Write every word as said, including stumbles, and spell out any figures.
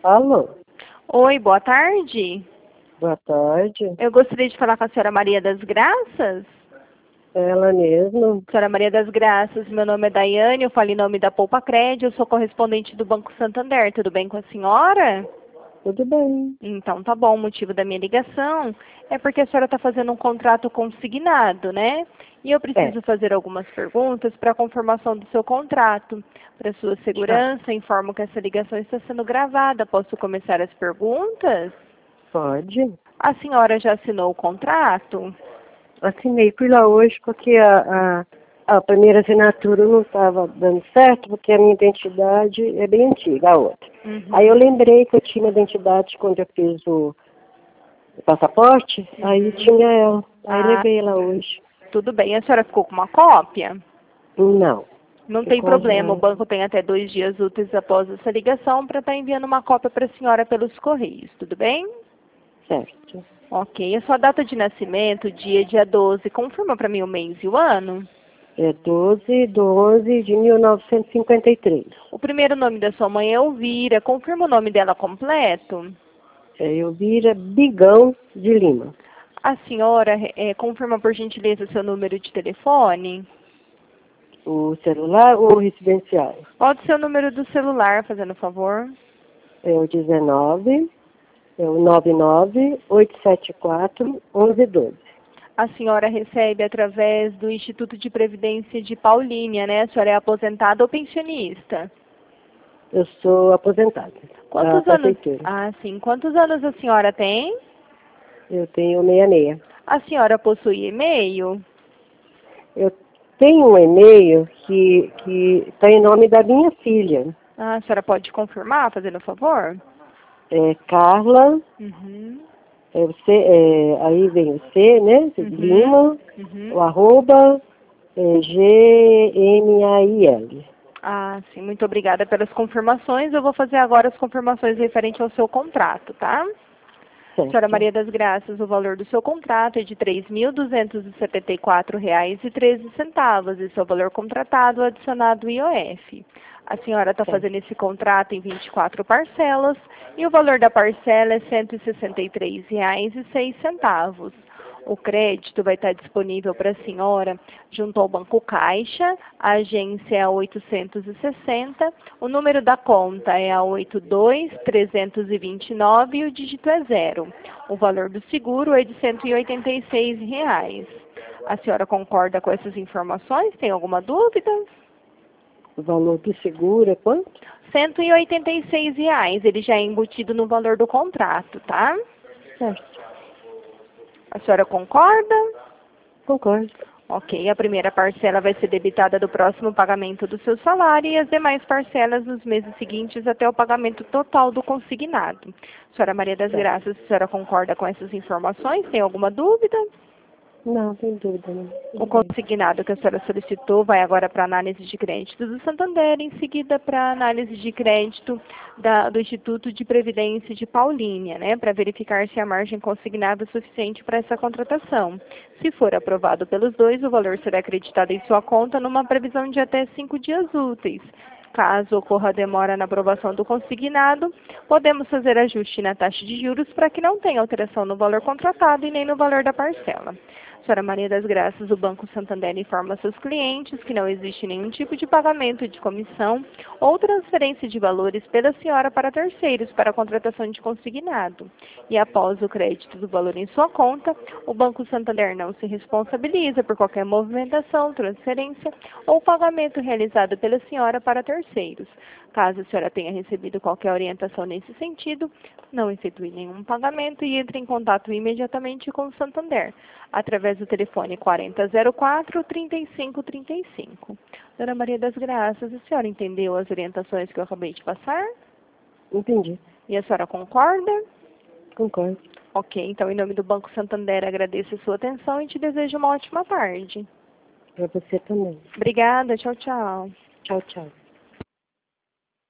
Alô? Oi, boa tarde. Boa tarde. Eu gostaria de falar com a senhora Maria das Graças. Ela mesmo. Senhora Maria das Graças, meu nome é Daiane, eu falo em nome da Poupa Crédito, eu sou correspondente do Banco Santander. Tudo bem com a senhora? Tudo bem. Então tá bom, o motivo da minha ligação é porque a senhora está fazendo um contrato consignado, né? E eu preciso É. fazer algumas perguntas para a conformação do seu contrato. Para sua segurança, informo que essa ligação está sendo gravada. Posso começar as perguntas? Pode. A senhora já assinou o contrato? Assinei. Fui lá hoje porque a, a, a primeira assinatura não estava dando certo, porque a minha identidade é bem antiga, a outra. Uhum. Aí eu lembrei que eu tinha uma identidade quando eu fiz o, o passaporte, Uhum. aí tinha ela. Aí Ah, levei lá hoje. tudo bem. A senhora ficou com uma cópia? Não. Não Por tem causa problema, o banco tem até dois dias úteis após essa ligação para estar enviando uma cópia para a senhora pelos correios, tudo bem? certo. Ok. A sua data de nascimento, dia, dia doze, confirma para mim o mês e o ano? É doze de onze de mil novecentos e cinquenta e três. O primeiro nome da sua mãe é Elvira, confirma o nome dela completo? É Elvira Bigão de Lima. A senhora é, confirma por gentileza seu número de telefone? O celular ou o residencial? Pode ser o número do celular, fazendo favor. É o dezenove, é o nove nove oito sete quatro um um dois. A senhora recebe através do Instituto de Previdência de Paulínia, né? A senhora é aposentada ou pensionista? Eu sou aposentada. Da Quantos anos? prefeitura. Ah, sim. Quantos anos a senhora tem? Eu tenho sessenta e seis. A senhora possui e-mail? Eu tenho um e-mail que que está em nome da minha filha. Ah, a senhora pode confirmar, fazendo favor? É Carla, Uhum. é o C, é, aí vem o C, né? Uhum. Lima, Uhum. o arroba, é, G M A I L. Ah, sim. Muito obrigada pelas confirmações. Eu vou fazer agora as confirmações referentes ao seu contrato, tá? Senhora Certo. Maria das Graças, o valor do seu contrato é de três mil duzentos e setenta e quatro reais e treze centavos. Esse é o valor contratado adicionado I O F. A senhora está Certo. fazendo esse contrato em vinte e quatro parcelas e o valor da parcela é cento e sessenta e três reais e seis centavos. O crédito vai estar disponível para a senhora junto ao Banco Caixa, a agência é a oitocentos e sessenta, o número da conta é a oitenta e dois, trezentos e vinte e nove e o dígito é zero. O valor do seguro é de cento e oitenta e seis reais. A senhora concorda com essas informações? Tem alguma dúvida? O valor do seguro é quanto? cento e oitenta e seis reais, ele já é embutido no valor do contrato, tá? Certo. A senhora concorda? Concordo. Ok, a primeira parcela vai ser debitada do próximo pagamento do seu salário e as demais parcelas nos meses seguintes até o pagamento total do consignado. Senhora Maria das Certo. Graças, a senhora concorda com essas informações? Tem alguma dúvida? Não, tem dúvida não. O Tudo bem. consignado que a senhora solicitou vai agora para análise de crédito do Santander, em seguida para análise de crédito da, do Instituto de Previdência de Paulínia, né, para verificar se a margem consignada é suficiente para essa contratação. Se for aprovado pelos dois, o valor será acreditado em sua conta numa previsão de até cinco dias úteis. Caso ocorra demora na aprovação do consignado, podemos fazer ajuste na taxa de juros para que não tenha alteração no valor contratado e nem no valor da parcela. Senhora Maria das Graças, o Banco Santander informa seus clientes que não existe nenhum tipo de pagamento de comissão ou transferência de valores pela senhora para terceiros para a contratação de consignado. E após o crédito do valor em sua conta, o Banco Santander não se responsabiliza por qualquer movimentação, transferência ou pagamento realizado pela senhora para terceiros. Caso a senhora tenha recebido qualquer orientação nesse sentido, não efetue nenhum pagamento e entre em contato imediatamente com o Santander, através do telefone quarenta zero quatro, trinta e cinco trinta e cinco. Dona Maria das Graças, a senhora entendeu as orientações que eu acabei de passar? Entendi. E a senhora concorda? Concordo. Ok, então em nome do Banco Santander agradeço a sua atenção e te desejo uma ótima tarde. Para você também. Obrigada, tchau, tchau. Tchau, tchau.